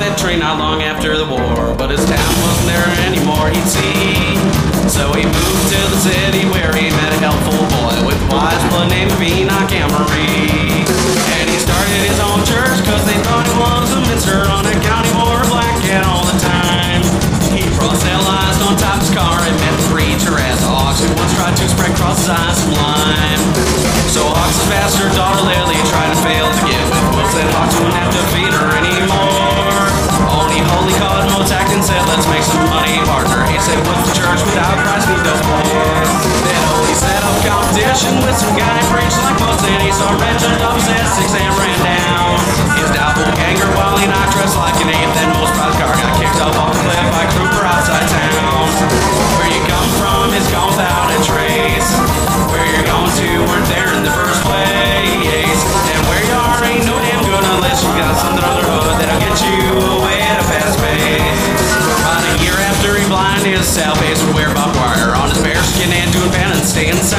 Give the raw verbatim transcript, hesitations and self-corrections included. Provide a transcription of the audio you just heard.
that train not long after the war, but his town wasn't there anymore, he'd see. So he moved to the city where he met a helpful boy with wise blood named Enoch Amory. And he started his own church cause they thought it was a minster on a county war black cat all the time. He proselytized on top of his car and met the preacher as Hawks, who once tried to spread across his eyes some lime. So Hawks' bastard daughter Lily tried to fail to get with Will, said Hawks wouldn't have to feed her anymore. Only Holy Cosmos acting said, let's make some money, partner. He said, what's the church without Christ need no poor? Then Holy set up competition with some guy preached like most, and he saw Reginald up his ass six and ran down. His doppelganger while he not dressed like an ape, then most by the car got kicked up off the cliff by a trooper outside town. Where you come from is gone without a trace. Where you're going to weren't there in the first place. And where you are ain't no damn good unless you got something under the hood that'll get you away at a fast pace. About a year after he blinded his South Base would wear barbed wire on his bare skin and doing penance, staying inside.